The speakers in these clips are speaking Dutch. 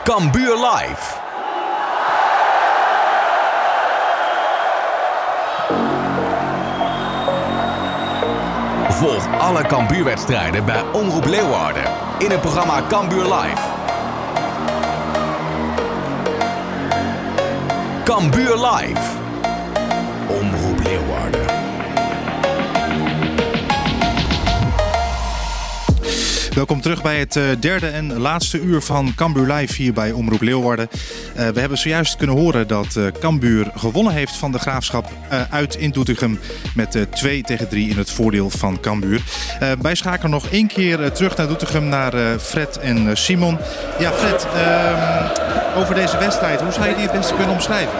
Cambuur Live. Volg alle Cambuurwedstrijden bij Omroep Leeuwarden in het programma Cambuur Live. Cambuur Live. Omroep Leeuwarden. Welkom terug bij het derde en laatste uur van Cambuur Live hier bij Omroep Leeuwarden. We hebben zojuist kunnen horen dat Cambuur gewonnen heeft van de Graafschap uit in Doetinchem met 2-3 in het voordeel van Cambuur. Wij schakelen nog één keer terug naar Doetinchem, naar Fred en Simon. Ja, Fred, over deze wedstrijd, hoe zou je die het beste kunnen omschrijven?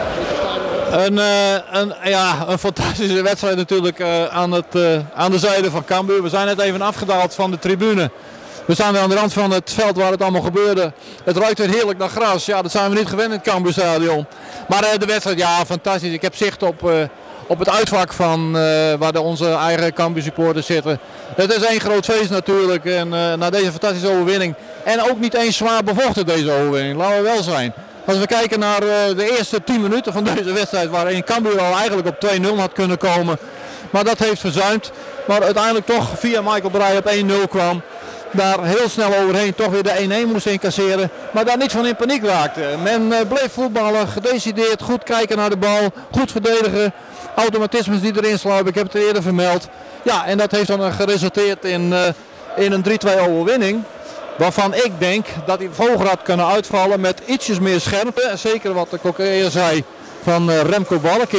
Een fantastische wedstrijd natuurlijk aan de zijde van Cambuur. We zijn net even afgedaald van de tribune. We staan weer aan de rand van het veld waar het allemaal gebeurde. Het ruikt weer heerlijk naar gras. Ja, dat zijn we niet gewend in het Cambuurstadion. Maar de wedstrijd, ja, fantastisch. Ik heb zicht op het uitvak van waar onze eigen Cambuur supporters zitten. Het is één groot feest natuurlijk. En na deze fantastische overwinning. En ook niet eens zwaar bevochten deze overwinning. Laten we wel zijn. Als we kijken naar de eerste 10 minuten van deze wedstrijd, waarin Cambuur al eigenlijk op 2-0 had kunnen komen. Maar dat heeft verzuimd. Maar uiteindelijk toch via Michael Breij op 1-0 kwam. Daar heel snel overheen toch weer de 1-1 moest incasseren. Maar daar niet van in paniek raakte. Men bleef voetballen, gedecideerd, goed kijken naar de bal, goed verdedigen. Automatismes die erin sluipen, ik heb het eerder vermeld. Ja, en dat heeft dan geresulteerd in een 3-2 overwinning. Waarvan ik denk dat hij hoger had kunnen uitvallen met ietsjes meer scherpte. Zeker wat ik ook eerder zei van Remco Balk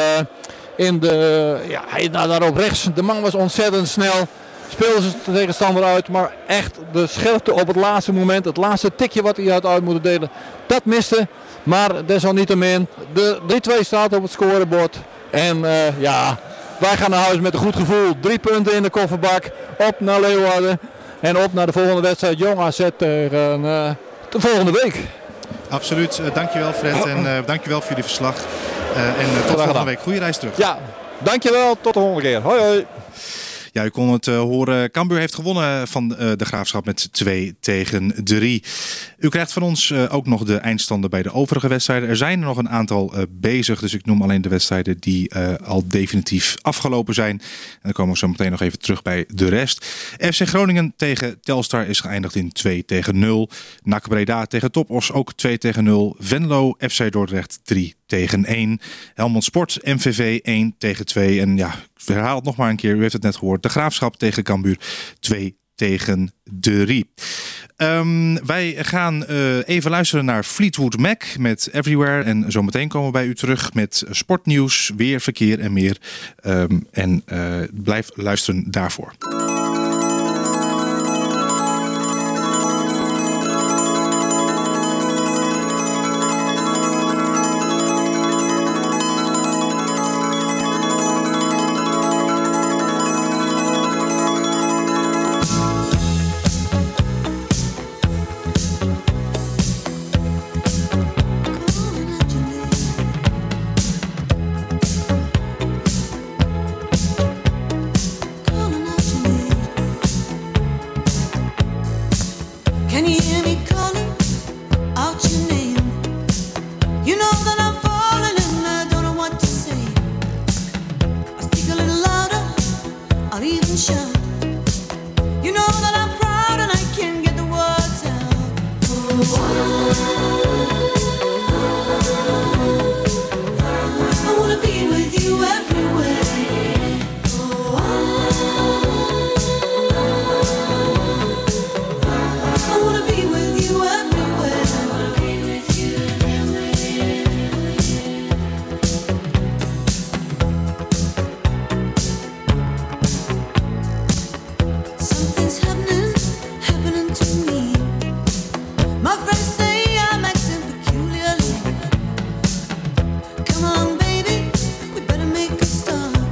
daar op rechts. De man was ontzettend snel. Speelde ze de tegenstander uit, maar echt de scherpte op het laatste moment. Het laatste tikje wat hij had uit moeten delen. Dat miste, maar desalniettemin. De 3-2 staat op het scorebord. En wij gaan naar huis met een goed gevoel. 3 punten in de kofferbak. Op naar Leeuwarden. En op naar de volgende wedstrijd, Jong AZ tegen de volgende week. Absoluut, dankjewel Fred en dankjewel voor jullie verslag. En tot volgende week. Goeie reis terug. Ja, dankjewel. Tot de volgende keer. Hoi hoi. Ja, u kon het horen. Cambuur heeft gewonnen van de Graafschap met 2-3. U krijgt van ons ook nog de eindstanden bij de overige wedstrijden. Er zijn er nog een aantal bezig, dus ik noem alleen de wedstrijden die al definitief afgelopen zijn. En dan komen we zo meteen nog even terug bij de rest. FC Groningen tegen Telstar is geëindigd in 2-0. NAC Breda tegen Top Os ook 2-0. Venlo FC Dordrecht 3-1. Helmond Sport MVV 1-2. En ja, ik herhaal het nog maar een keer. U heeft het net gehoord. De Graafschap tegen Cambuur 2-3. Wij gaan even luisteren naar Fleetwood Mac met Everywhere. En zometeen komen we bij u terug met sportnieuws, weer, verkeer en meer. Blijf luisteren daarvoor. Come on, baby, we better make a start.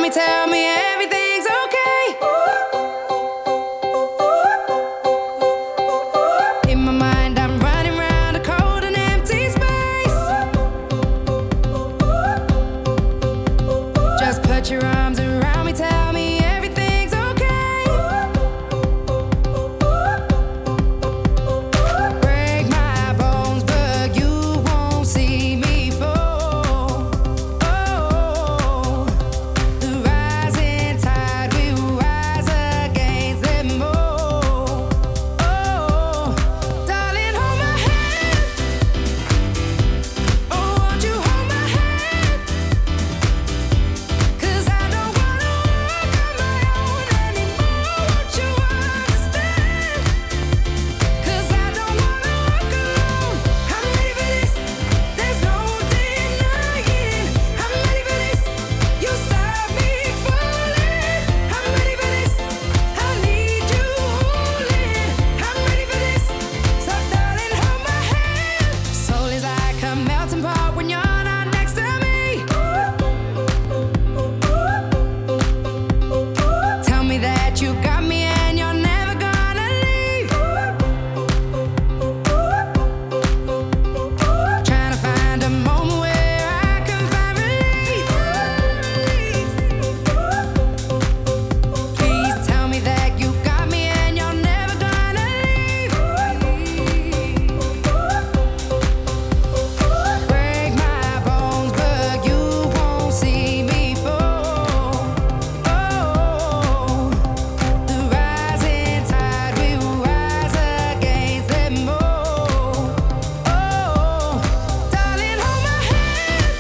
me, tell me everything's okay. In my mind I'm running round a cold and empty space. Just put your arms around me, tell me everything's okay. Break my bones, but you won't see me fall. Oh, the rising tide will rise against them all. Oh, darling, hold my hand. Oh, won't you hold my hand? 'Cause I don't wanna walk on my own anymore. Won't you understand? 'Cause I don't wanna walk alone. I'm ready for this. There's no denying. I'm ready for this. You stop me falling. I'm ready for this. I need you holding. I'm ready for this. So darling, hold my hand. Soul is like a melting pot when you're not next to me. Tell me that you got me and you're never gonna leave. Trying to find a moment where I can find relief. Please tell me that you got me and you're never gonna leave. Break my bones, but you won't see me fall. Oh, the rising tide will rise against them all. Oh, darling, hold my hand.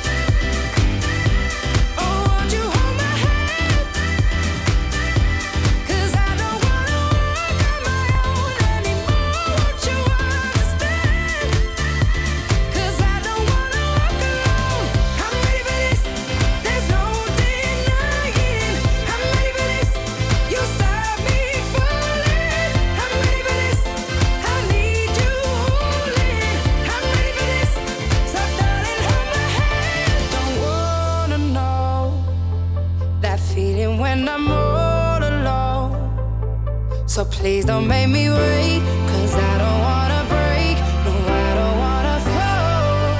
Oh, won't you hold my hand? 'Cause I don't wanna walk on my own anymore. Won't you understand? 'Cause I don't wanna walk alone. I'm ready for this. There's no denying. I'm ready for this. You stop me falling. I'm ready for this. I need you holding. I'm ready for this. So darling, hold my hand. Don't wanna know that feeling when I'm all alone. So please don't make me wait, 'cause I don't wanna break. No, I don't wanna fall.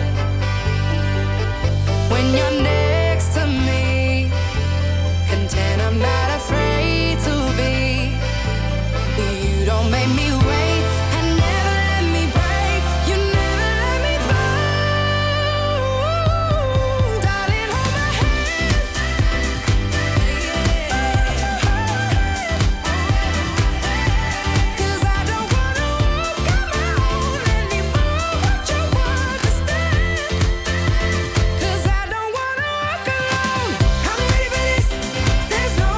When you're next to me, content I'm not afraid to be. You don't make me wait and never let me break. You never let me fall. Darling, hold my hand. 'Cause I don't wanna walk on my own anymore. Won't you understand? 'Cause I don't wanna walk alone. I'm ready for this. There's no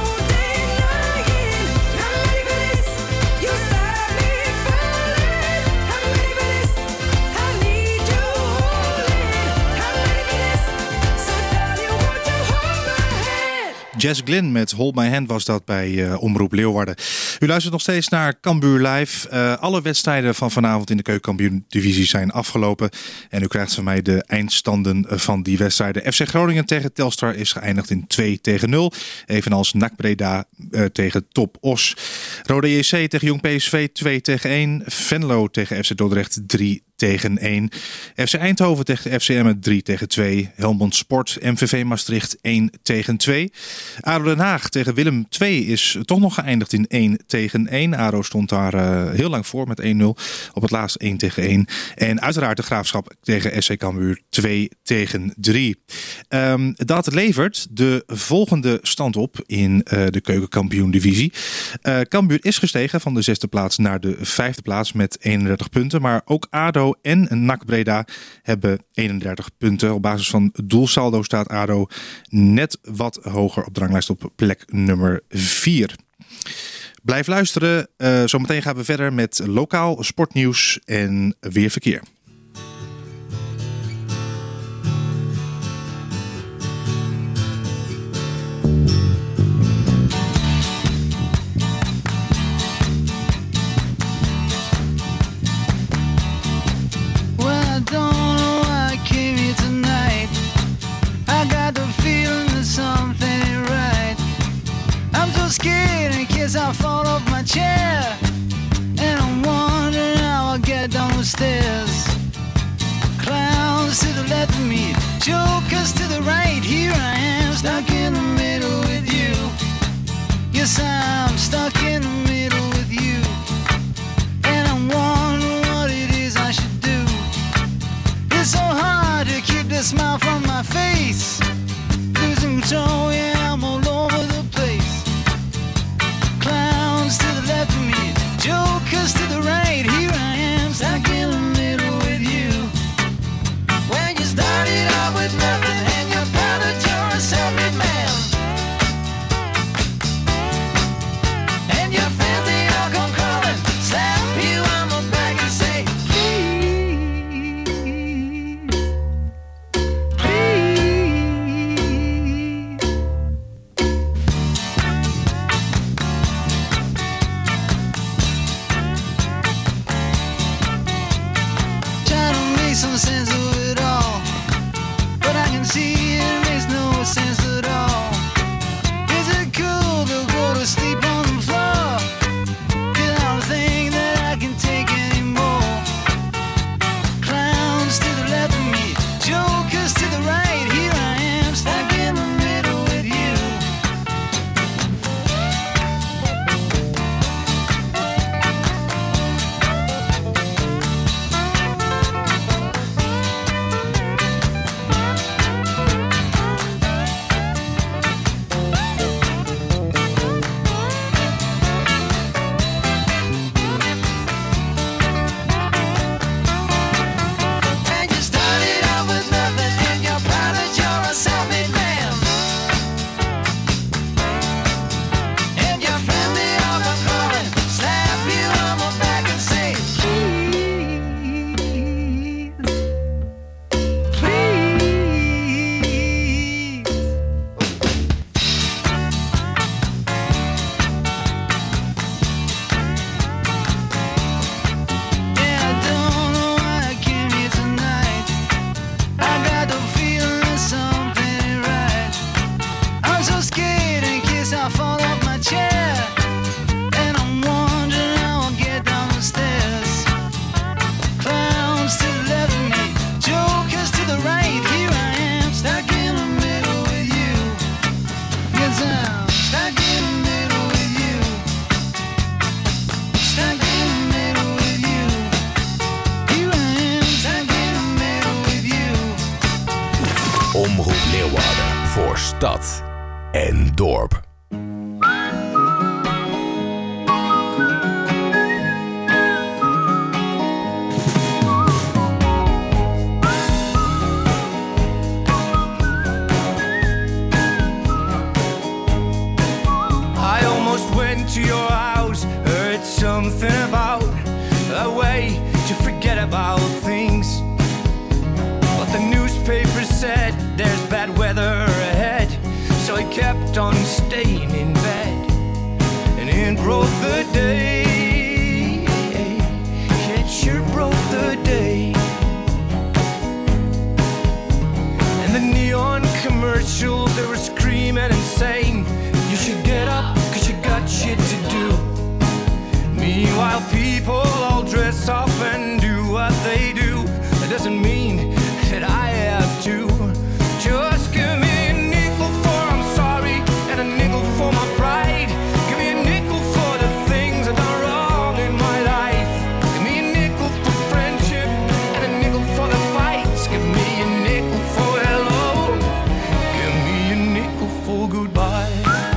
denying. I'm ready for this. You stop me falling. I'm ready for this. I need you holding. I'm ready for this. So darling, won't you hold my hand? Jess Glynn met Hold My Hand was dat bij Omroep Leeuwarden. U luistert nog steeds naar Cambuur Live. Alle wedstrijden van vanavond in de Keukenkampioen-divisie zijn afgelopen. En u krijgt van mij de eindstanden van die wedstrijden. FC Groningen tegen Telstar is geëindigd in 2-0. Evenals NAC Breda tegen Top Os. Roda JC tegen Jong PSV 2-1. Venlo tegen FC Dordrecht 3-1. FC Eindhoven tegen FC Emmen 3-2. Helmond Sport MVV Maastricht 1-2. ADO Den Haag tegen Willem II is toch nog geëindigd in 1-1. ADO stond daar heel lang voor met 1-0. Op het laatst 1-1. En uiteraard de Graafschap tegen SC Cambuur 2-3. Dat levert de volgende stand op in de Keukenkampioen-divisie. Cambuur is gestegen van de 6e plaats naar de 5e plaats met 31 punten. Maar ook ADO en NAC Breda hebben 31 punten. Op basis van doelsaldo staat ADO net wat hoger op de ranglijst op plek nummer 4. Blijf luisteren. Zometeen gaan we verder met lokaal sportnieuws en weerverkeer. Something ain't right. scared in case I fall off my chair. And I'm wondering how I'll get down the stairs. Clowns to the left of me, jokers to the right. Here I am, stuck in the middle with you. Yes, I'm stuck in the middle with you. And I'm wondering what it is I should do. It's so hard to keep the smile from my face. Losing control, yeah, I'm all over the place. Clowns to the left of me, jokers to the right. Here I am, stuck in the middle with you. When you started out with nothing and you're proud that you're a self-made man. And your friends, they all come crawling, slap you on the back and say, please, please. Try to make some sense of it all, but I can see it makes no sense at all. Is it cool to go to sleep on the floor? 'Cause I don't think that I can take anymore. Clowns to the left of me, jokers to the right. Here I am, stuck in the middle with you. And you started out with nothing and you're proud that you're a self-made man. And your friends, they all come crawling, slap you on the back and say, please, please. Yeah, I don't know why I came here tonight. I got the feeling that something ain't right. I'm so scared in case I fall off my chair. And I'm wondering how I'll get down the stairs. Clowns to the left of me, jokers to the right. Here I am, stuck in the middle with you. Yes, I'm stuck in the middle with you. Stuck in the middle with you. Here I am, stuck in the middle with you. Omroep Leeuwarden voor stad en dorp. I almost went to your house, heard something about a way to forget about things. But the newspaper said there's bad weather ahead, so I kept on staying in bed. And it broke the day, it sure broke the day. And the neon commercials, they were screaming and saying, you should get up, cause you got shit to do. Meanwhile, people all dress up and do what they do. That doesn't mean that I have to. Just give me a nickel for I'm sorry, and a nickel for my pride. Give me a nickel for the things I've done wrong in my life. Give me a nickel for friendship, and a nickel for the fights. Give me a nickel for hello. Give me a nickel for goodbye.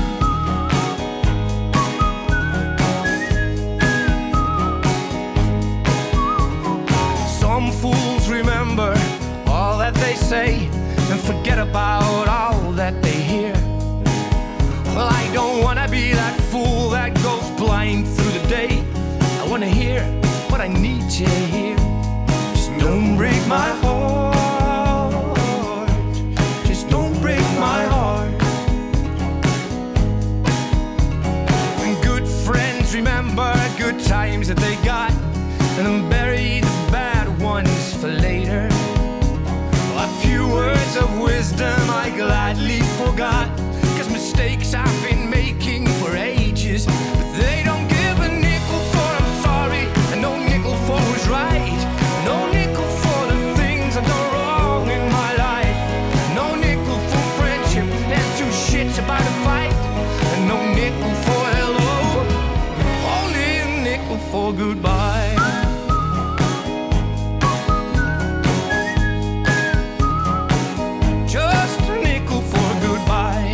Some fools remember all that they say and forget about all that they hear. Well, I don't wanna be that fool that goes blind through the day. I wanna hear what I need to hear. Just don't break my heart. Just don't break my heart. When good friends remember good times that they got and then bury the bad ones for later. A few words of wisdom I gladly forgot, 'cause mistakes I've been making for ages. for goodbye. Just a nickel for goodbye.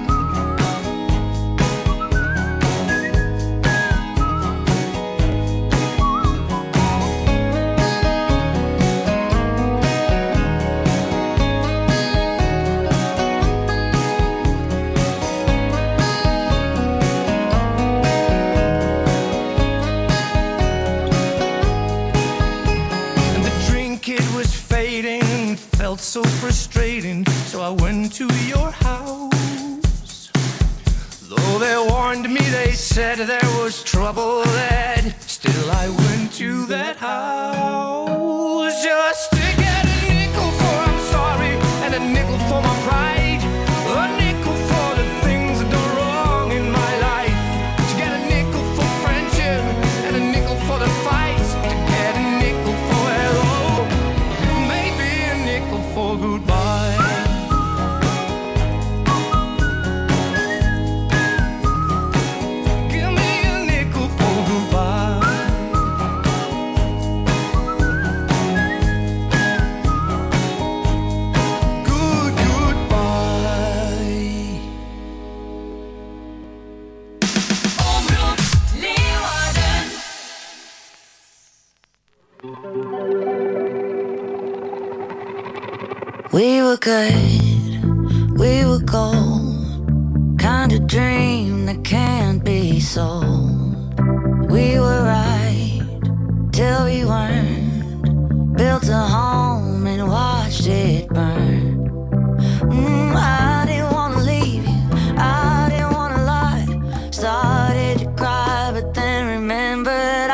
Felt so frustrating, so I went to your house. Though they warned me, they said there was trouble ahead, still I went to that house just to get a nickel for I'm sorry, and a nickel for my pride, a nickel for the things I've done wrong in my life, to get a nickel for friendship, and a nickel for the fights, to get a nickel for hello, maybe a nickel for goodbye. Give me a nickel for goodbye. Good goodbye. Omroep Leeuwarden. We were good, we were gold, kind of dream that can't be sold. We were right till we weren't, built a home and watched it burn. I didn't wanna leave you, I didn't wanna lie. Started to cry, but then remembered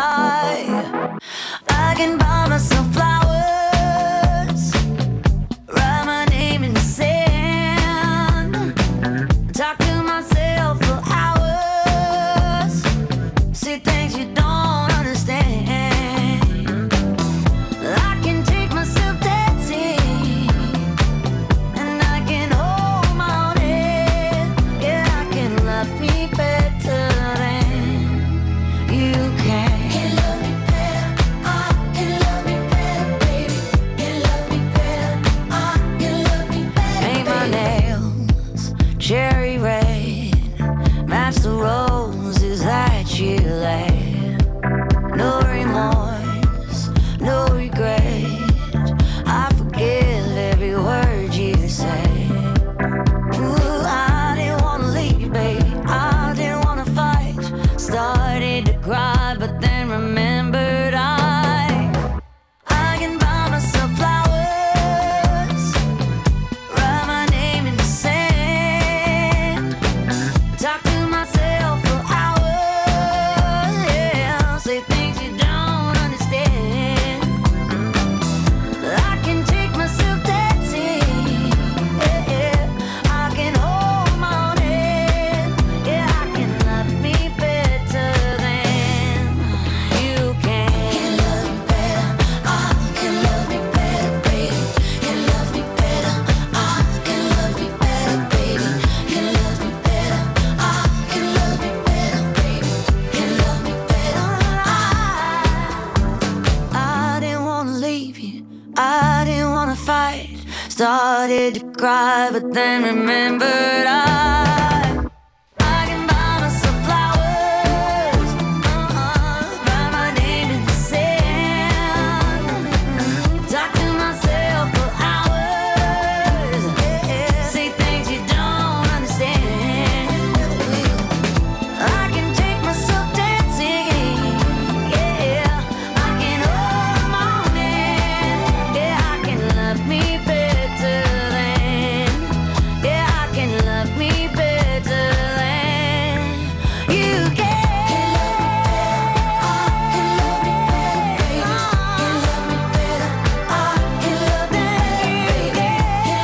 I can buy myself flowers, write my name in the sand, talk to myself for hours, see things you don't understand. I can take myself dancing, and I can hold my own head. Yeah, I can love me better than you can. Can love me better, I can love me better, baby. Can love me better, I can love me better. Paint my nails cherry red, match the roses that you laid. No remorse, no regret. I forgive every word you say. Ooh, I didn't wanna leave, baby. I didn't wanna fight. Started to cry, but then remembered I can buy myself flowers, write my name in the sand, talk to myself for hours, yeah, say things you don't understand. I can take myself dancing, yeah, I can hold my own head, yeah, I can love me better than you can. Can love me better, I can love me better, baby. Can love me better, I can love me better, baby. Can love me better, I can love me better, baby. Can love me better, I didn't wanna leave you, I didn't wanna fight. Started to cry, but then remembered I can buy myself flowers, write my name in the sand, talk to myself for hours, yeah, say things you don't understand. I can take myself dancing, yeah, I can hold my own hand, yeah, I can love me better than, yeah, I can love me better than you can. Can love me better, I can love me better,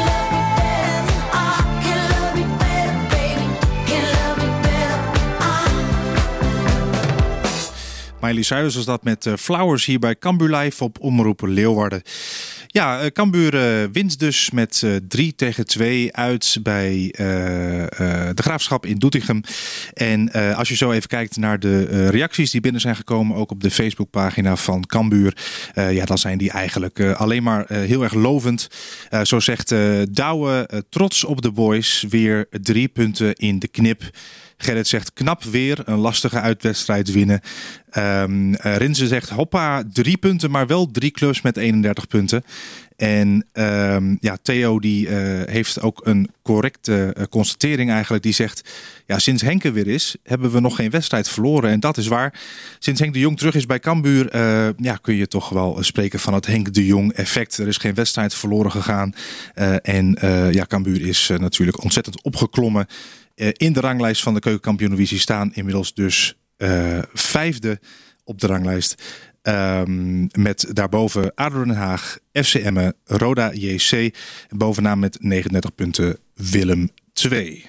I can love me better, baby. Can love me better, I can love me better, baby. Can love me better, Miley Cyrus was dat met Flowers hier bij Cambuur Live op Omroep Leeuwarden. Ja, Cambuur wint dus met 3-2 uit bij de Graafschap in Doetinchem. En als je zo even kijkt naar de reacties die binnen zijn gekomen, ook op de Facebookpagina van Cambuur, dan zijn die eigenlijk alleen maar heel erg lovend. Zo zegt Douwe, trots op de boys, weer 3 punten in de knip. Gerrit zegt knap weer, een lastige uitwedstrijd winnen. Rinze zegt hoppa, 3 punten, maar wel 3 clubs met 31 punten. En Theo die heeft ook een correcte constatering eigenlijk. Die zegt, ja, sinds Henke weer is, hebben we nog geen wedstrijd verloren. En dat is waar. Sinds Henk de Jong terug is bij Cambuur, kun je toch wel spreken van het Henk de Jong effect. Er is geen wedstrijd verloren gegaan. Cambuur is natuurlijk ontzettend opgeklommen. In de ranglijst van de Keukenkampioen-divisie staan inmiddels dus 5e op de ranglijst. Met daarboven ADO Den Haag, FC Emmen, Roda JC. En bovenaan met 39 punten Willem II.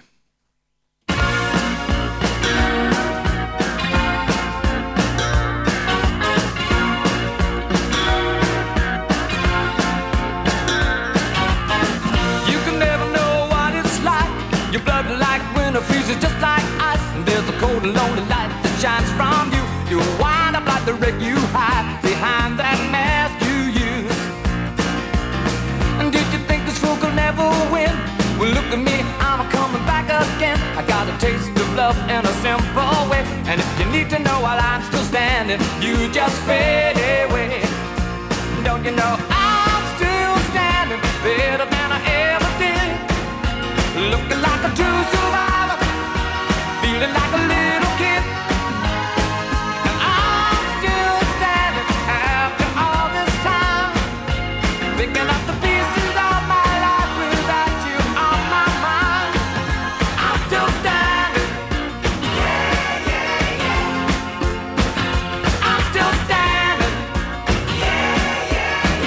Freezes just like ice, and there's a cold and lonely light that shines from you. You wind up like the wreck you hide behind that mask you use. And did you think this fool could never win? Well, look at me, I'm coming back again. I got a taste of love in a simple way. And if you need to know while I'm still standing, you just fade away. Don't you know I'm still standing better than I ever did? Looking like a true survivor, feeling like a little kid. And I'm still standing after all this time, picking up the pieces of my life without you on my mind. I'm still standing. Yeah, yeah, yeah. I'm still standing. Yeah, yeah,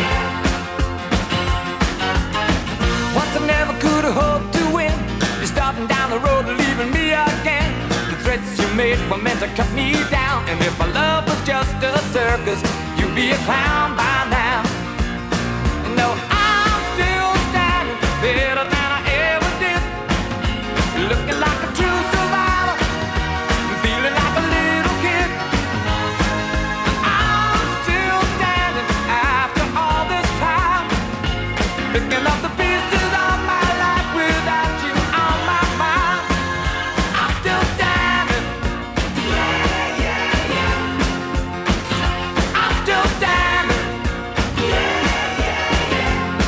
yeah. Once I never could have hoped to win. You're starting down the road and leaving me again. The threats you made were meant to cut me down. And if my love was just a circus, you'd be a clown by now. No, I'm still standing better than I ever did. Looking like a true survivor, feeling like a little kid. And I'm still standing after all this time, picking up the pieces of my life without you on my mind. I'm still standing. Yeah, yeah, yeah. I'm still standing. Yeah, yeah, yeah.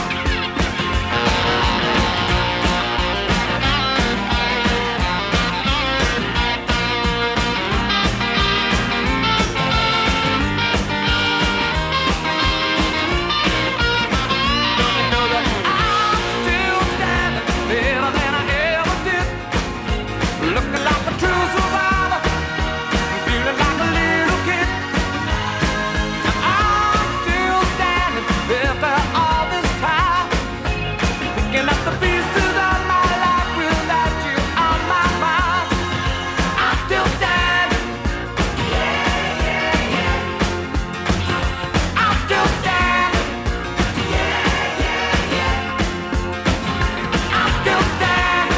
Don't you know that I'm still standing better than I ever did? Looking like a true survivor, feeling like a little kid. And I'm still standing after all this time, picking up the pieces of my life without you on my mind. I'm still standing. Yeah, yeah, yeah. I'm still standing. Yeah, yeah, yeah. I'm still standing.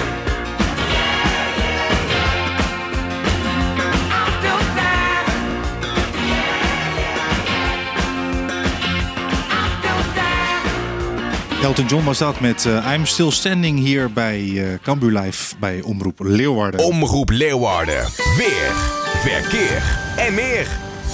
I'm still standing. I'm still standing. Elton John was dat met I'm Still Standing hier bij Cambuur Live bij Omroep Leeuwarden. Omroep Leeuwarden. Weer, verkeer en meer.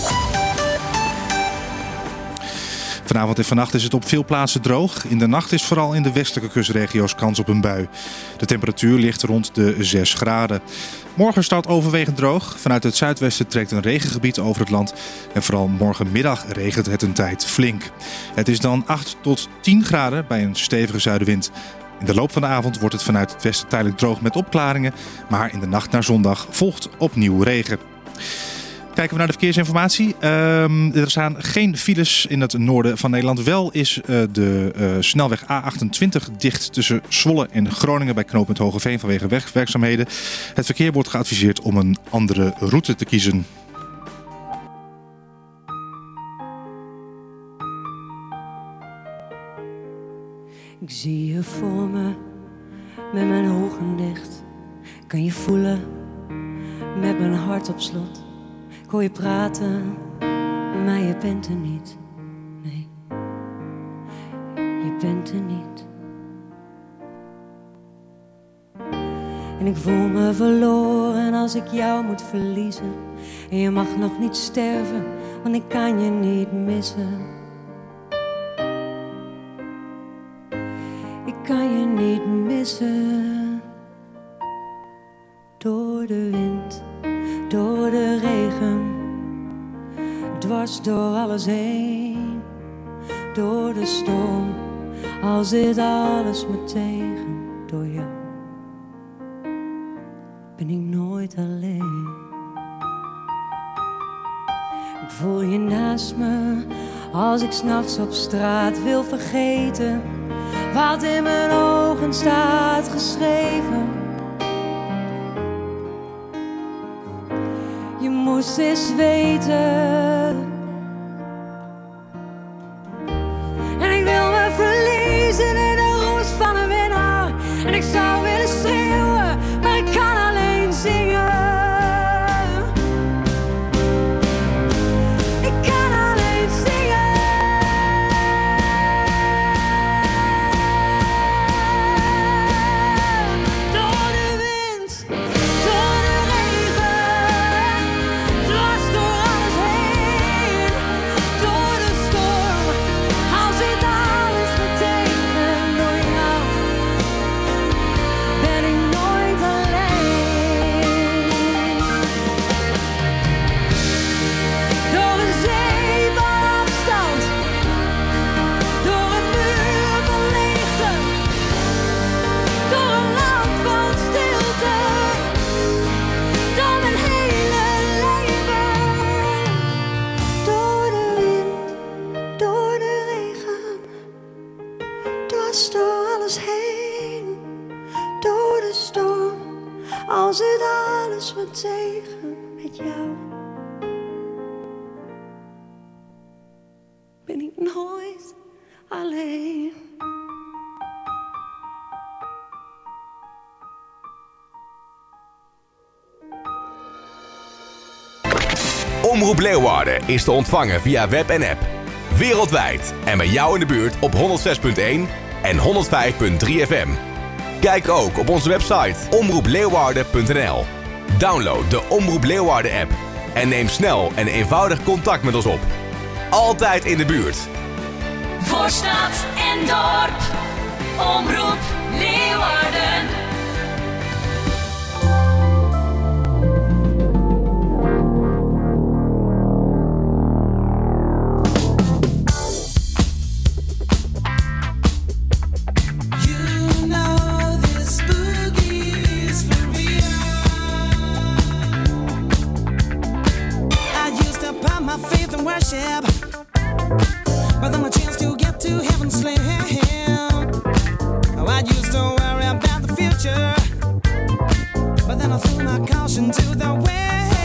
Vanavond en vannacht is het op veel plaatsen droog. In de nacht is vooral in de westelijke kustregio's kans op een bui. De temperatuur ligt rond de 6 graden. Morgen start overwegend droog. Vanuit het zuidwesten trekt een regengebied over het land. En vooral morgenmiddag regent het een tijd flink. Het is dan 8 tot 10 graden bij een stevige zuidenwind. In de loop van de avond wordt het vanuit het westen tijdelijk droog met opklaringen. Maar in de nacht naar zondag volgt opnieuw regen. Kijken we naar de verkeersinformatie. Er staan geen files in het noorden van Nederland. Wel is de snelweg A28 dicht tussen Zwolle en Groningen bij knooppunt Hogeveen vanwege wegwerkzaamheden. Het verkeer wordt geadviseerd om een andere route te kiezen. zie je voor me, met mijn ogen dicht. Kan je voelen, met mijn hart op slot. Ik hoor je praten, maar je bent er niet. Nee, je bent er niet. En ik voel me verloren als ik jou moet verliezen. En je mag nog niet sterven, want ik kan je niet missen. Ik kan je niet missen. Door de wind, door de regen, dwars door alles heen. Door de storm, al zit alles me tegen. Door jou ben ik nooit alleen. Ik voel je naast me, als ik 's nachts op straat wil vergeten wat in mijn ogen staat geschreven. Je moest eens weten. En ik wil me verliezen in de roes van een winnaar. En ik zou willen schreeuwen, maar ik kan alleen zingen. Ik kan alleen zingen. Door de wind, door de regen, dwars door alles heen. Door de storm, al zit alles me tegen. Door jou ben ik nooit alleen. Door een zee van afstand, door een muur van leegte, door een land van stilte, door mijn hele leven. Door de wind, door de regen, dwars door alles heen. Door de storm, al zit alles me tegen. Met jou ben ik nooit alleen. Omroep Leeuwarden is te ontvangen via web en app. Wereldwijd en bij jou in de buurt op 106.1 en 105.3 FM. Kijk ook op onze website omroepleeuwarden.nl. Download de Omroep Leeuwarden app en neem snel en eenvoudig contact met ons op. Altijd in de buurt. Voor stad en dorp, Omroep Leeuwarden. You know this boogie is for real. I used to put my faith in worship, but then a chance to get to heaven's slam. Oh, I used to worry about the future, but then I threw my caution to the wind.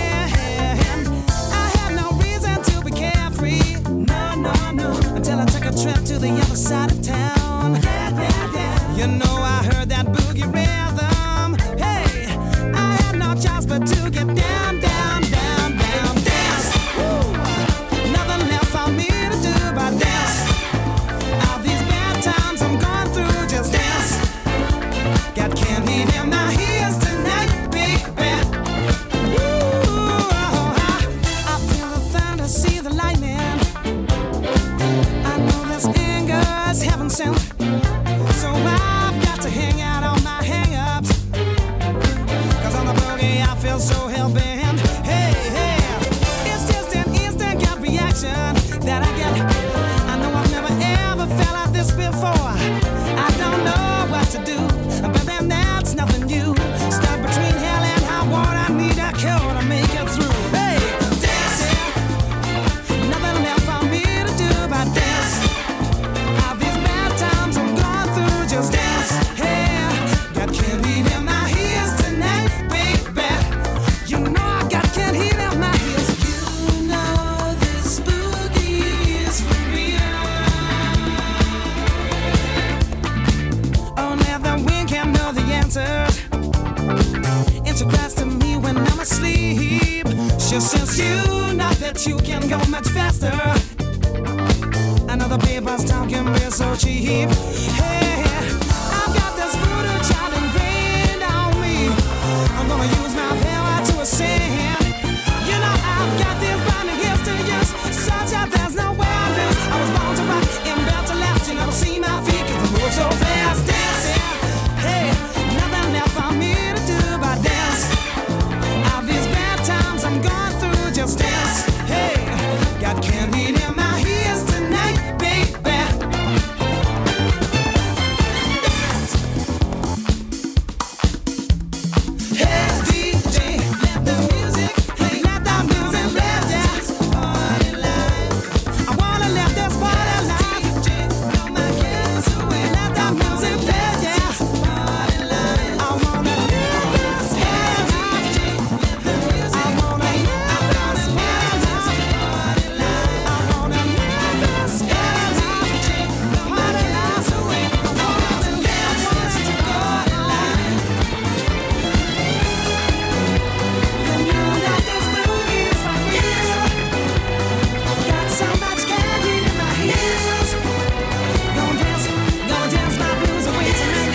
I had no reason to be carefree, no, no, no, until I took a trip to the other side of town. Yeah, yeah, yeah. You know I heard that boogie rhythm. Hey, I had no choice but to get down, down, down, down, dance. Woo. Nothing left for me to do but dance. All these bad times I'm going through, just dance. Got candy in my ears tonight, baby. Ooh, I feel the thunder, see the lightning. I know this anger is heaven sent, so I've got to hang out on my hang-ups. 'Cause on the boogie I feel so hell-bent. Hey, hey, it's just an instant gut reaction that I get. I know I've never ever felt like this before. I don't know what to do, but then that's nothing new. Stuck between hell and high water, I need a cure to make it through. Hey, dancing, nothing left for me to do but dance. All these bad times I'm going through, just dance. Hey, got candy in my ears tonight, baby. You know I got candy in my ears. You know this boogie is for real. sleep. She says you know that you can go much faster. Another paper's time can be so cheap. Hey, I've got this voodoo child ingrained on me. I'm gonna use my power to ascend. You know I've got this binding gifts to use, such that there's no way I lose. I was born to rock and built to last. You never see my feet 'cause I move so fast, dancing. Hey, nothing left for me to do but dance. All these bad times I'm going through, just dance. Hey, got candy in my ears tonight, baby. Hey DJ, let the music play, let the music play, dance. Party life, I wanna live this party life. DJ, blow my cares away, let the music play, dance. Party life, I wanna live this party life. DJ, let the music play, I wanna live this party life. I wanna live this party life. DJ, party life away, I wanna live this party life. And you know this movie is for real. Got so much candy in my ears. Gonna dance my blues away tonight.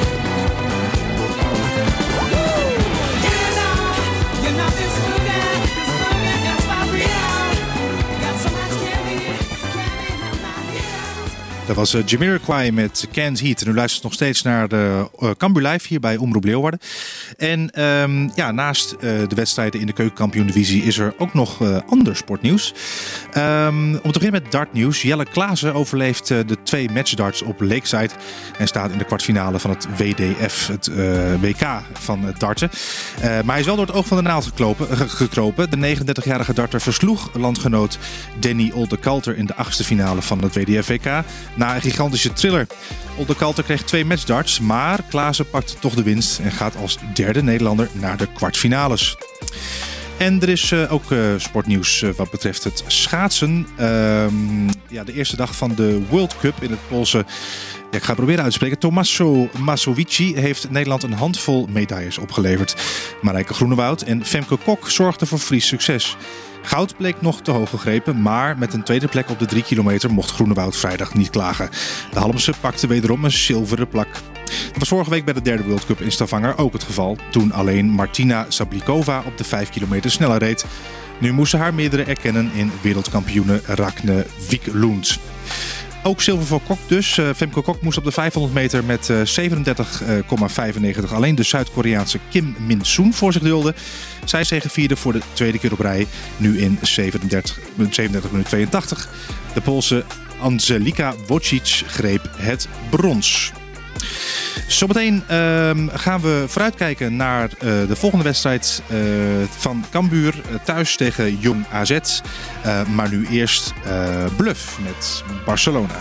Woo! You know this movie is for real. Got so much candy in my ears. Dat was Jamiroquai met Canned Heat. En u luistert nog steeds naar de Cambuur Live hier bij Omroep Leeuwarden. En naast de wedstrijden in de Keukenkampioen-divisie is er ook nog ander sportnieuws. Om te beginnen met dartnieuws. Jelle Klaassen overleeft de 2 matchdarts op Lakeside en staat in de kwartfinale van het WDF, het WK van het darten. Maar hij is wel door het oog van de naald gekropen. De 39-jarige darter versloeg landgenoot Danny Oldekalter in de 8e finale van het WDF-WK na een gigantische thriller. Oldekalter kreeg 2 matchdarts, maar Klaassen pakte toch de winst en gaat als derde Nederlander naar de kwartfinales. En er is ook sportnieuws wat betreft het schaatsen. De eerste dag van de World Cup in het Poolse... ik ga het proberen uit te spreken. Tommaso Masovici heeft Nederland een handvol medailles opgeleverd. Marijke Groenewoud en Femke Kok zorgden voor Fries succes. Goud bleek nog te hoog gegrepen, maar met een tweede plek op de 3 kilometer mocht Groenewoud vrijdag niet klagen. De Halmse pakte wederom een zilveren plak. Dat was vorige week bij de derde World Cup in Stavanger ook het geval, toen alleen Martina Sablikova op de 5 kilometer sneller reed. Nu moesten haar meerdere erkennen in wereldkampioene Ragne Wiklund. Ook zilver voor Kok dus. Femke Kok moest op de 500 meter met 37,95 alleen de Zuid-Koreaanse Kim Min-soon voor zich dulden. Zij zegevierde voor de tweede keer op rij, nu in 37 minuten 82. De Poolse Angelika Wojcicz greep het brons. Zometeen gaan we vooruitkijken naar de volgende wedstrijd van Cambuur thuis tegen Jong AZ. Maar nu eerst Bluff met Barcelona.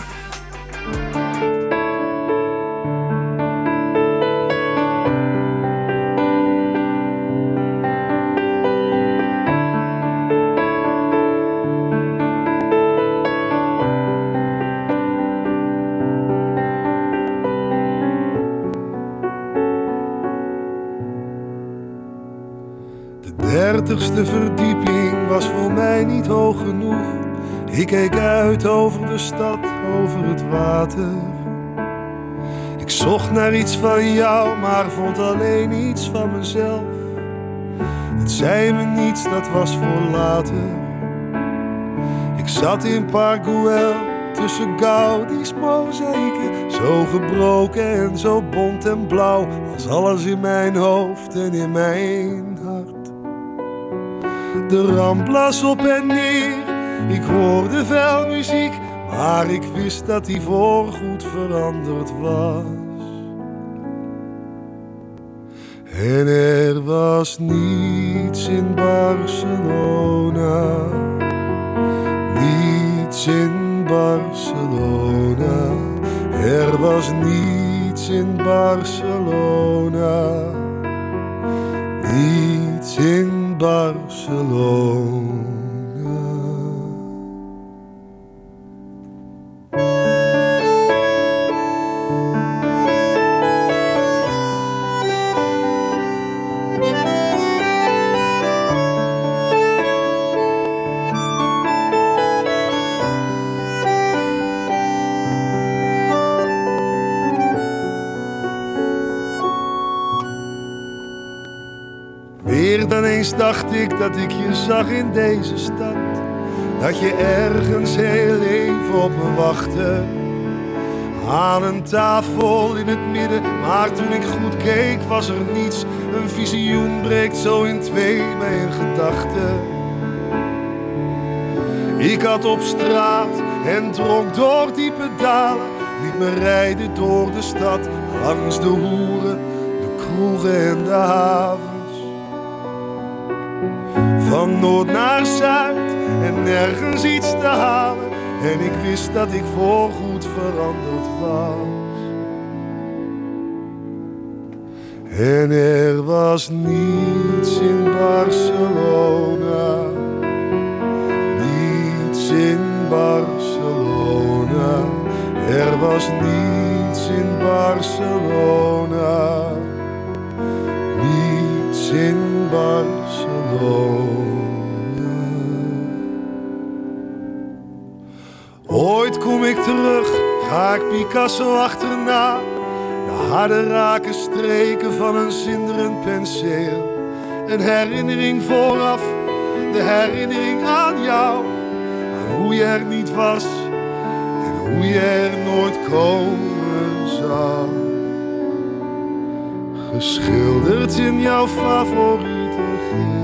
De 30ste verdieping was voor mij niet hoog genoeg. Ik keek uit over de stad, over het water. Ik zocht naar iets van jou, maar vond alleen iets van mezelf. Het zei me niets, dat was voor later. Ik zat in Park Güell, tussen Gaudi's mozaïeken. Zo gebroken en zo bont en blauw, als alles in mijn hoofd en in mijn hart. De Ramblas op en neer, ik hoorde veel muziek, maar ik wist dat die voorgoed veranderd was. En er was niets in Barcelona, niets in Barcelona. Er was niets in Barcelona, niets in Barcelona. Ineens dacht ik dat ik je zag in deze stad. Dat je ergens heel even op me wachtte. Aan een tafel in het midden, maar toen ik goed keek was er niets. Een visioen breekt zo in twee bij een gedachte. Ik had op straat en dronk door diepe dalen. Liet me rijden door de stad, langs de hoeren, de kroegen en de havens. Van noord naar zuid en nergens iets te halen. En ik wist dat ik voorgoed veranderd was. En er was niets in Barcelona. Niets in Barcelona. Er was niets in Barcelona. Niets in Barcelona. Ooit kom ik terug, ga ik Picasso achterna. De harde rake streken van een zinderend penseel. Een herinnering vooraf, de herinnering aan jou. Aan hoe je er niet was en hoe je er nooit komen zou. Geschilderd in jouw favoriete geel.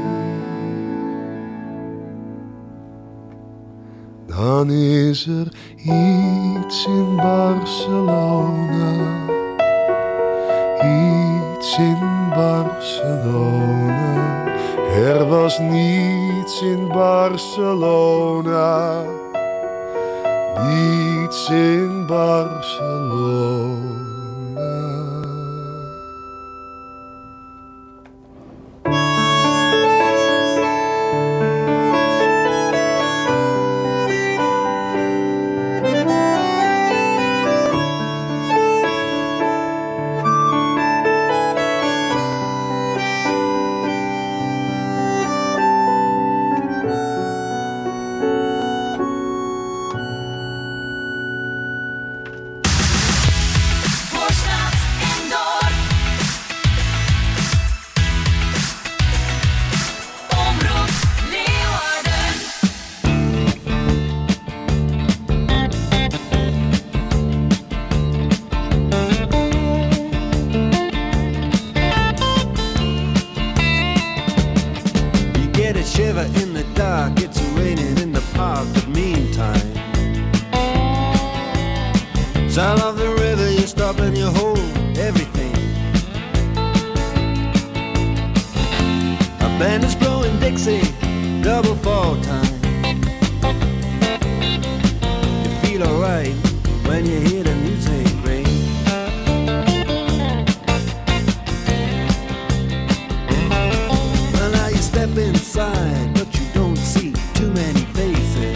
Dan is er iets in Barcelona. Iets in Barcelona. Er was niets in Barcelona. Niets in Barcelona. Voorstraat en Dorp. Omroep Leeuwarden. You get a shiver in the dark, it's raining in the park, but meantime, sound of the river, you stop and you hold everything. A band is blowing Dixie, double fall time. You feel alright when you hear the music ring. Well, now you step inside, but you don't see too many faces.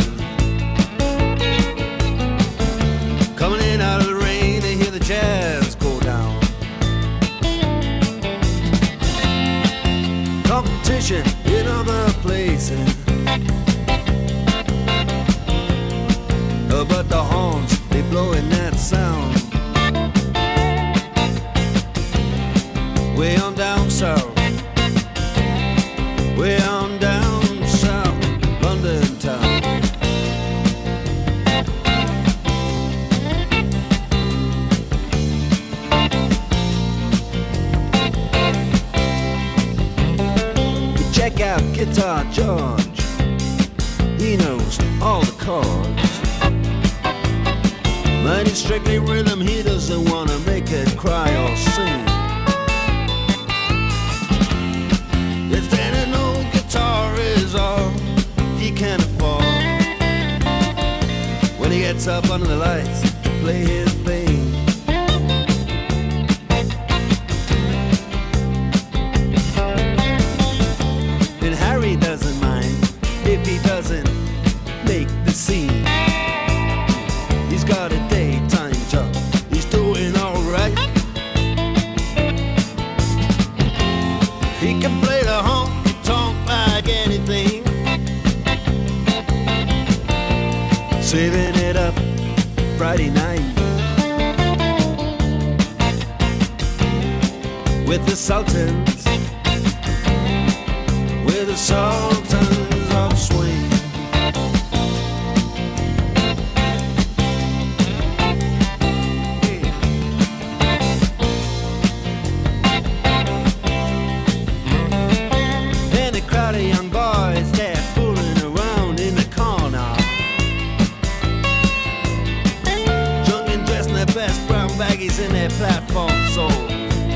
Coming in out of the rain to hear the jazz go down. Competition in other places. But the horns, they blowing that sound. Way on down south. Way on down south, London town. Check out Guitar George. He knows all the chords. But it's strictly rhythm, he doesn't wanna make it cry or sing. If then an old guitar is all he can afford, when he gets up under the lights to play his thing. And Harry doesn't mind if he doesn't make the scene. He's got a daytime job, he's doing alright. He can play the honky-tonk like anything, saving it up Friday night with the Sultans the sultans of swing. And a crowd of young boys, they're fooling around in the corner, drunk and dressed in their best brown baggies in their platform soles.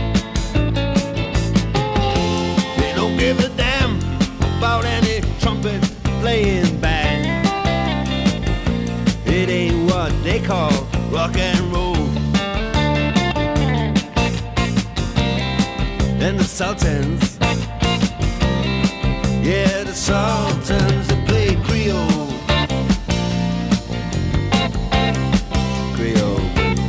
They don't give a damn about any trumpet playing band. It ain't what they call rock and roll. And the sultans, yeah, the sultans that play Creole. Creole.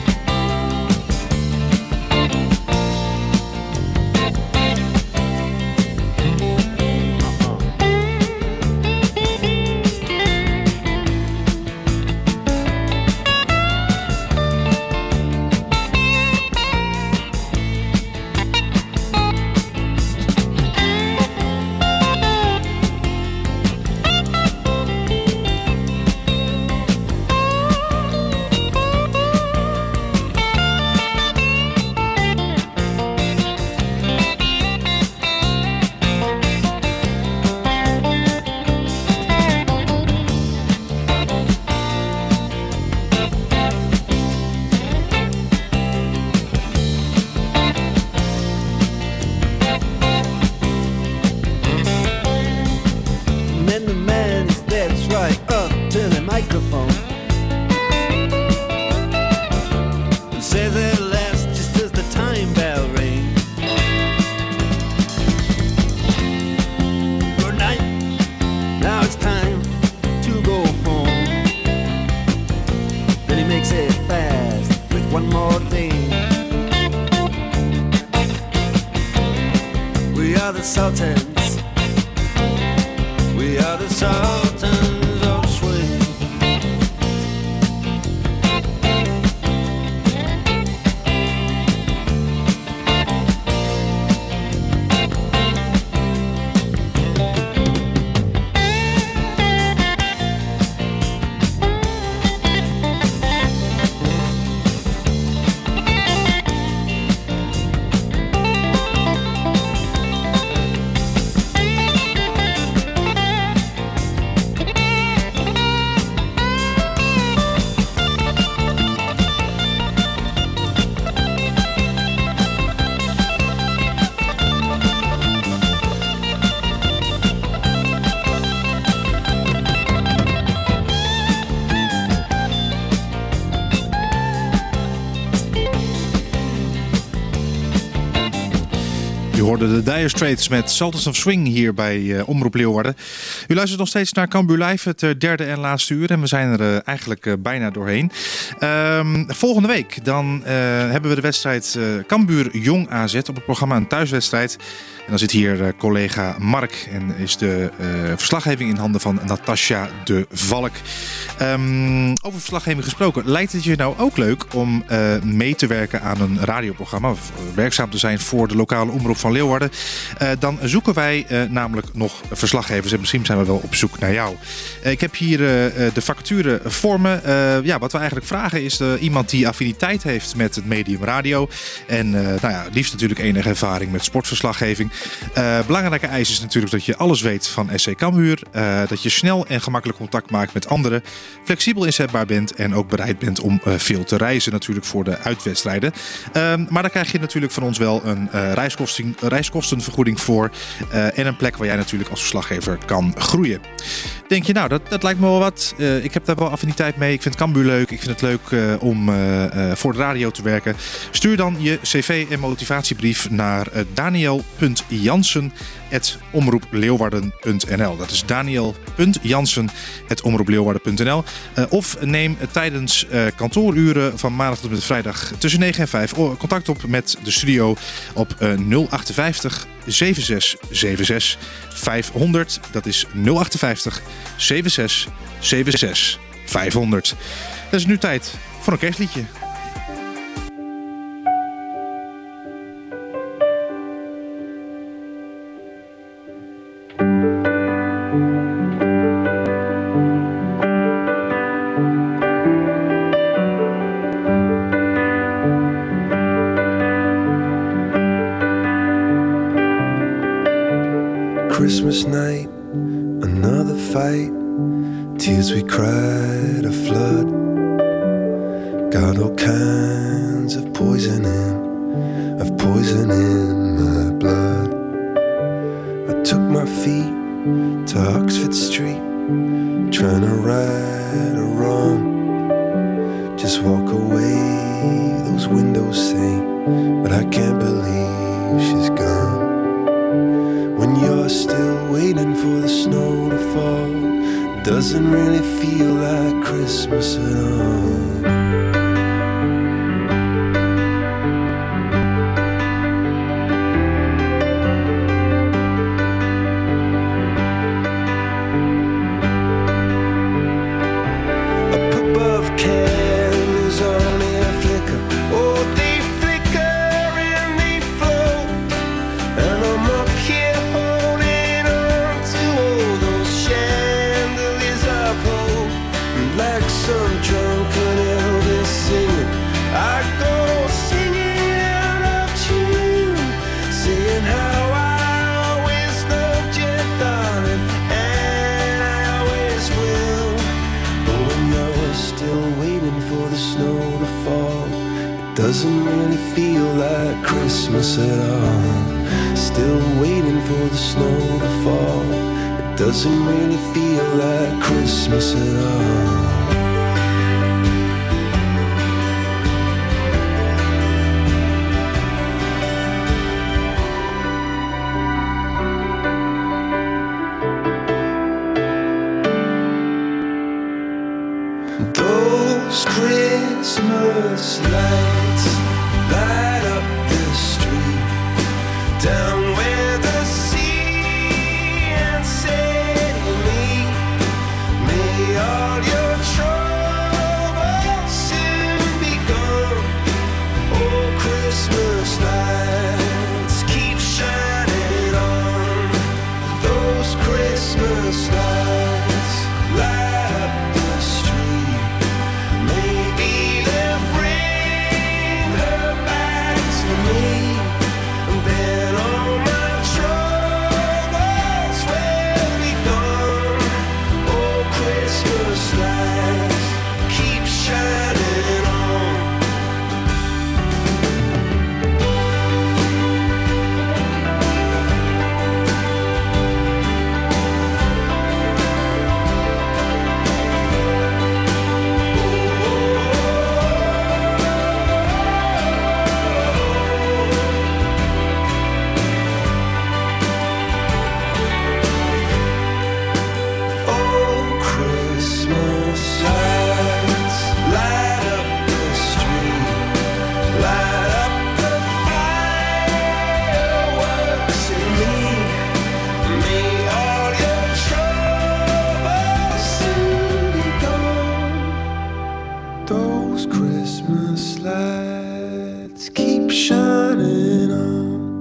Then the man steps right up to the microphone and says at last, just as the time bell rings, good night, now it's time to go home. Then he makes it fast with one more thing. We are the sultans. We are the sultans of swing. U hoorde de Dire Straits met Sultans of Swing hier bij Omroep Leeuwarden. U luistert nog steeds naar Cambuur Live, het derde en laatste uur. En we zijn er eigenlijk bijna doorheen. Volgende week dan hebben we de wedstrijd Cambuur Jong AZ op het programma, een thuiswedstrijd. En dan zit hier collega Mark en is de verslaggeving in handen van Natasja de Valk. Over verslaggeving gesproken, lijkt het je nou ook leuk om mee te werken aan een radioprogramma of werkzaam te zijn voor de lokale omroep van Leeuwarden? Dan zoeken wij namelijk nog verslaggevers en misschien zijn we wel op zoek naar jou. Ik heb hier de vacature voor me. Wat we eigenlijk vragen is iemand die affiniteit heeft met het medium radio en liefst natuurlijk enige ervaring met sportverslaggeving. Belangrijke eis is natuurlijk dat je alles weet van SC Cambuur, dat je snel en gemakkelijk contact maakt met anderen, flexibel inzetbaar bent en ook bereid bent om veel te reizen natuurlijk voor de uitwedstrijden. Maar dan krijg je natuurlijk van ons wel een reiskostenvergoeding voor en een plek waar jij natuurlijk als verslaggever kan groeien. Denk je, nou, dat lijkt me wel wat. Ik heb daar wel affiniteit mee. Ik vind Cambuur leuk. Ik vind het leuk om voor de radio te werken. Stuur dan je cv en motivatiebrief naar daniel.jansen@omroepleeuwarden.nl. Dat is daniel.jansen@omroepleeuwarden.nl. Of neem tijdens kantooruren van maandag tot en met vrijdag tussen 9 en 5 contact op met de studio op 058 7676 500. Dat is 058 7676 500. Dat is nu tijd voor een kerstliedje. Christmas night, another fight. Tears we cried, a flood. Got all kinds of poison in my blood. I took my feet to Oxford Street, trying to right a wrong. Just walk away, those windows say, but I can't believe she's gone. When you're still waiting for the snow to fall, it doesn't really feel like Christmas at all. Doesn't really feel like Christmas at all. Still waiting for the snow to fall. It doesn't really feel like Christmas at all. Those Christmas lights light up the street, down where the sea and city meet. May all your troubles soon be gone. Oh, Christmas lights keep shining on. Those Christmas lights light up the street. Maybe they'll bring her back to me, and then all my troubles will be gone. Oh, Christmas lights keep shining on. Oh, Christmas lights light up the street, light up the fireworks in me. May all your troubles soon be gone. Those Christmas lights keep shining on.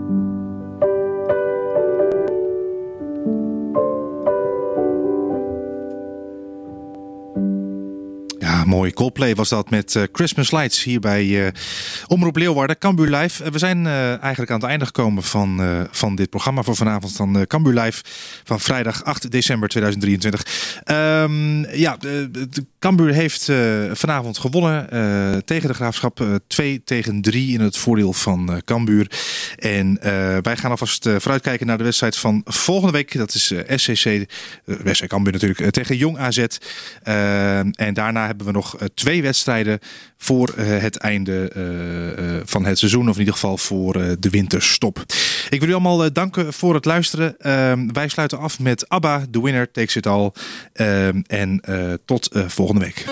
Ja, mooi. Coldplay was dat met Christmas Lights hier bij Omroep Leeuwarden, Cambuur Live. We zijn eigenlijk aan het einde gekomen van dit programma voor vanavond van Cambuur Live van vrijdag 8 december 2023. De Cambuur heeft vanavond gewonnen tegen de Graafschap 2-3 in het voordeel van Cambuur. En wij gaan alvast vooruitkijken naar de wedstrijd van volgende week. Dat is SCC, SC Cambuur natuurlijk, tegen Jong AZ. En daarna hebben we nog 2 wedstrijden voor het einde van het seizoen. Of in ieder geval voor de winterstop. Ik wil u allemaal danken voor het luisteren. Wij sluiten af met ABBA, The Winner Takes It All. En tot volgende week.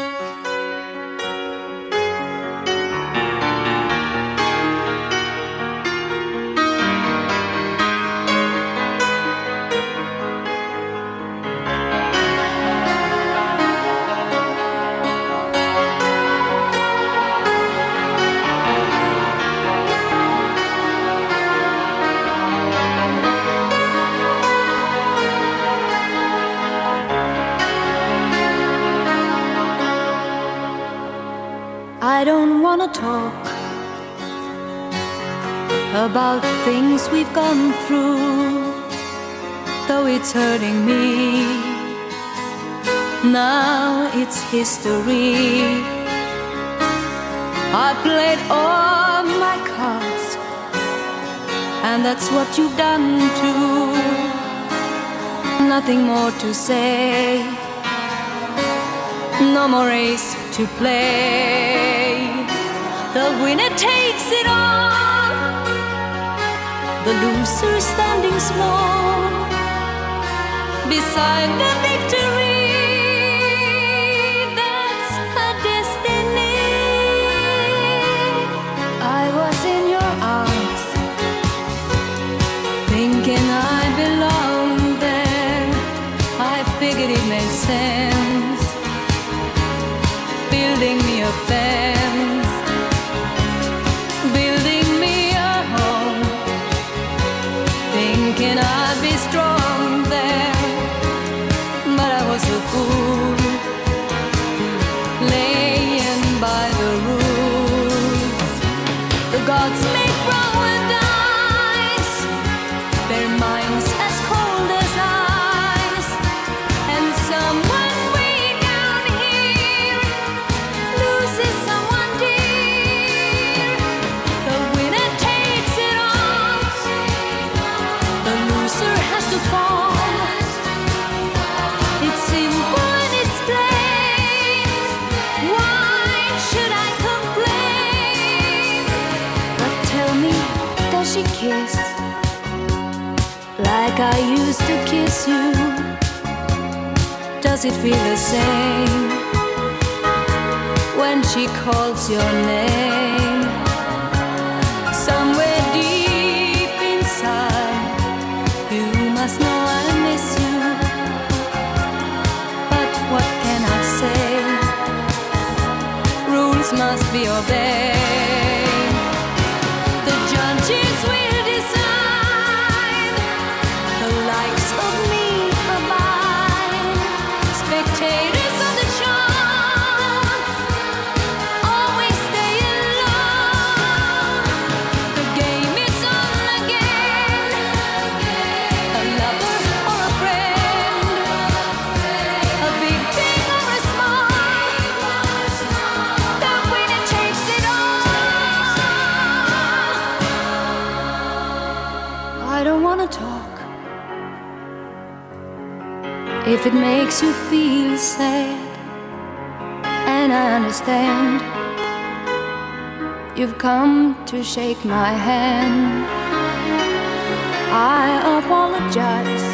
I don't want to talk about things we've gone through, though it's hurting me. Now it's history. I played all my cards, and that's what you've done too. Nothing more to say, no more race to play. The winner takes it all, the loser standing small beside the victory. That's her destiny. I was in your arms, thinking I belonged there. I figured it made sense, building me a fence, building me a home, thinking I'd be strong there. But I was a fool, laying by the rules. The gods make wrong with dice, their minds as cold as ice. And someone way down here loses someone dear. The winner takes it all, the loser has to fall. It's simple and it's plain. Why should I complain? But tell me, does she kiss like I used to kiss you? Does it feel the same when she calls your name? Somewhere deep inside, you must know I miss you. But what can I say? Rules must be obeyed. The judges will decide, the likes of me are mine. Spectators of the show always stay alone. The game is on again, a lover or a friend, a big thing or a small, the winner takes it all. I don't wanna talk if it makes you feel sad, and I understand. You've come to shake my hand. I apologize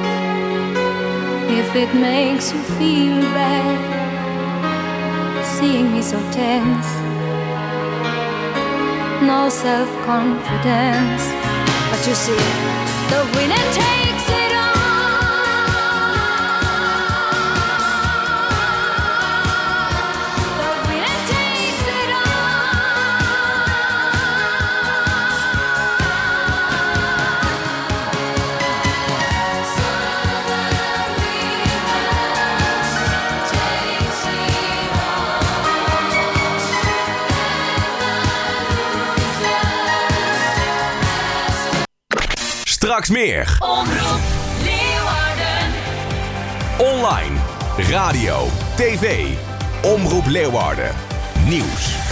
if it makes you feel bad, seeing me so tense, no self-confidence. But you see, the winner takes it all. The winner takes it Straks meer. Omroep Leeuwarden. Online, radio, tv. Omroep Leeuwarden. Nieuws.